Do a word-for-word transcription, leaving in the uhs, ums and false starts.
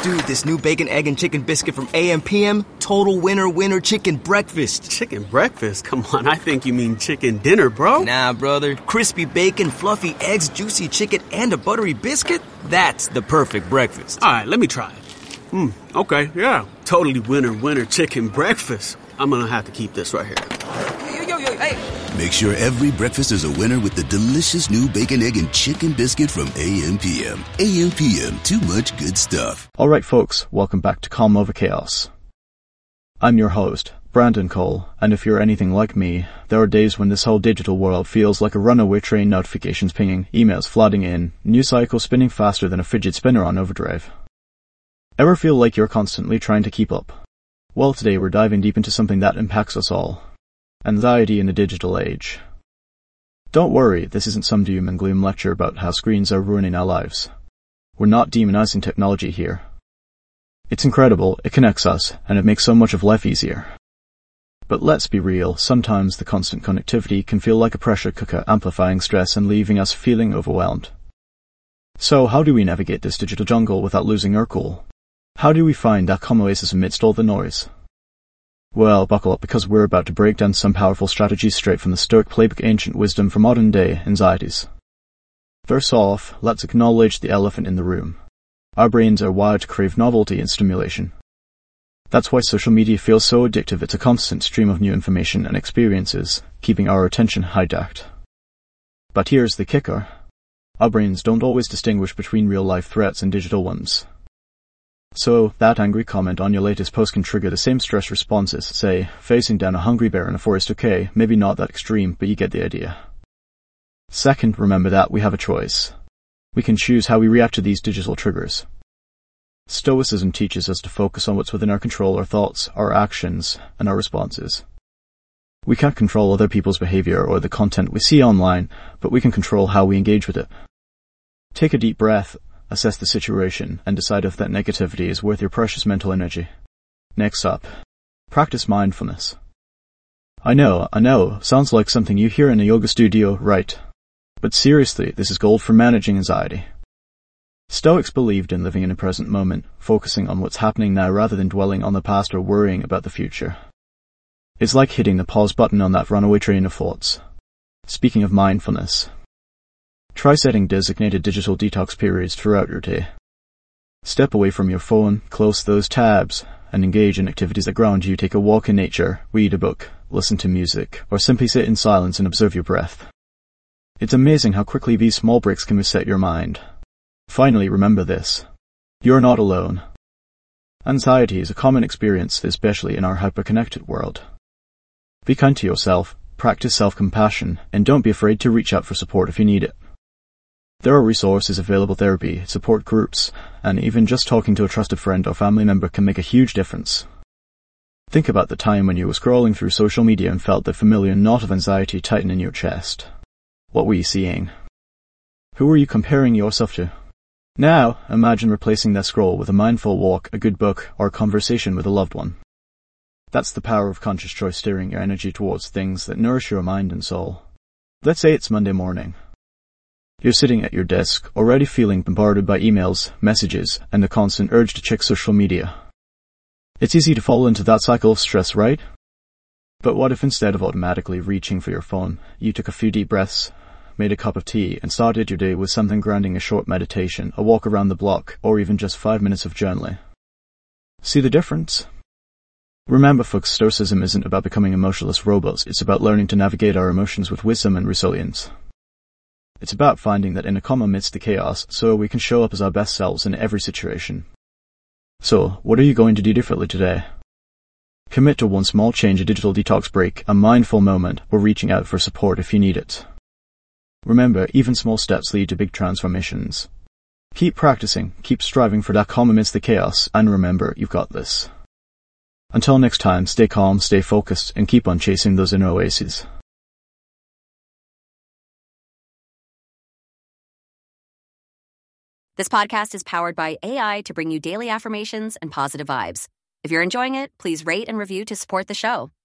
Dude, this new bacon, egg, and chicken biscuit from A M P M, total winner winner chicken breakfast. Chicken breakfast? Come on, I think you mean chicken dinner, bro. Nah, brother. Crispy bacon, fluffy eggs, juicy chicken, and a buttery biscuit? That's the perfect breakfast. All right, let me try it. Hmm, okay, yeah. Totally winner winner chicken breakfast. I'm gonna have to keep this right here. Yo, yo, yo, hey. Make sure every breakfast is a winner with the delicious new bacon, egg, and chicken biscuit from A M P M. A M P M, too much good stuff. Alright folks, welcome back to Calm Over Chaos. I'm your host, Brandon Cole, and if you're anything like me, there are days when this whole digital world feels like a runaway train, notifications pinging, emails flooding in, news cycles spinning faster than a fidget spinner on overdrive. Ever feel like you're constantly trying to keep up? Well, today we're diving deep into something that impacts us all. Anxiety in the digital age. Don't worry, this isn't some doom and gloom lecture about how screens are ruining our lives. We're not demonizing technology here. It's incredible, it connects us, and it makes so much of life easier. But let's be real, sometimes the constant connectivity can feel like a pressure cooker amplifying stress and leaving us feeling overwhelmed. So how do we navigate this digital jungle without losing our cool? How do we find that calm oasis amidst all the noise? Well, buckle up because we're about to break down some powerful strategies straight from the Stoic playbook, ancient wisdom for modern day anxieties. First off, let's acknowledge the elephant in the room. Our brains are wired to crave novelty and stimulation. That's why social media feels so addictive. It's a constant stream of new information and experiences, keeping our attention hijacked. But here's the kicker. Our brains don't always distinguish between real-life threats and digital ones. So, that angry comment on your latest post can trigger the same stress responses, say, facing down a hungry bear in a forest. Okay, maybe not that extreme, but you get the idea. Second, remember that we have a choice. We can choose how we react to these digital triggers. Stoicism teaches us to focus on what's within our control, our thoughts, our actions, and our responses. We can't control other people's behavior or the content we see online, but we can control how we engage with it. Take a deep breath. Assess the situation, and decide if that negativity is worth your precious mental energy. Next up, practice mindfulness. I know, I know, sounds like something you hear in a yoga studio, right? But seriously, this is gold for managing anxiety. Stoics believed in living in the present moment, focusing on what's happening now rather than dwelling on the past or worrying about the future. It's like hitting the pause button on that runaway train of thoughts. Speaking of mindfulness, try setting designated digital detox periods throughout your day. Step away from your phone, close those tabs, and engage in activities that ground you. Take a walk in nature, read a book, listen to music, or simply sit in silence and observe your breath. It's amazing how quickly these small breaks can reset your mind. Finally, remember this. You're not alone. Anxiety is a common experience, especially in our hyper-connected world. Be kind to yourself, practice self-compassion, and don't be afraid to reach out for support if you need it. There are resources available, therapy, support groups, and even just talking to a trusted friend or family member can make a huge difference. Think about the time when you were scrolling through social media and felt the familiar knot of anxiety tighten in your chest. What were you seeing? Who were you comparing yourself to? Now, imagine replacing that scroll with a mindful walk, a good book, or a conversation with a loved one. That's the power of conscious choice, steering your energy towards things that nourish your mind and soul. Let's say it's Monday morning. You're sitting at your desk, already feeling bombarded by emails, messages, and the constant urge to check social media. It's easy to fall into that cycle of stress, right? But what if instead of automatically reaching for your phone, you took a few deep breaths, made a cup of tea, and started your day with something grounding, a short meditation, a walk around the block, or even just five minutes of journaling? See the difference? Remember, folks, Stoicism isn't about becoming emotionless robots. It's about learning to navigate our emotions with wisdom and resilience. It's about finding that inner calm amidst the chaos, so we can show up as our best selves in every situation. So, what are you going to do differently today? Commit to one small change, a digital detox break, a mindful moment, or reaching out for support if you need it. Remember, even small steps lead to big transformations. Keep practicing, keep striving for that calm amidst the chaos, and remember, you've got this. Until next time, stay calm, stay focused, and keep on chasing those inner oases. This podcast is powered by A I to bring you daily affirmations and positive vibes. If you're enjoying it, please rate and review to support the show.